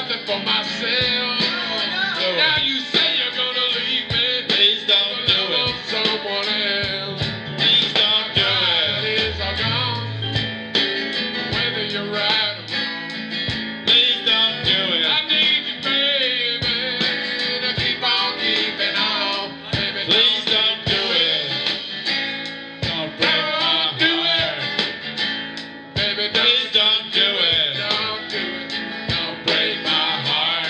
nothing for myself. Now you say you're gonna leave me. Please don't do love it. someone else. Please don't do it. Days are gone. Whether you're right or wrong. Please don't do it. I need you, baby, to keep on keeping on. Baby, Please don't do it. Don't break my do it. heart. Baby, Please don't do it. don't do it. Don't break my heart.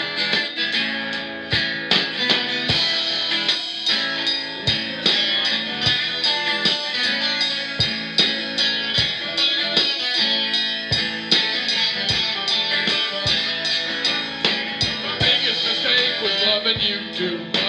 My biggest mistake was loving you too much.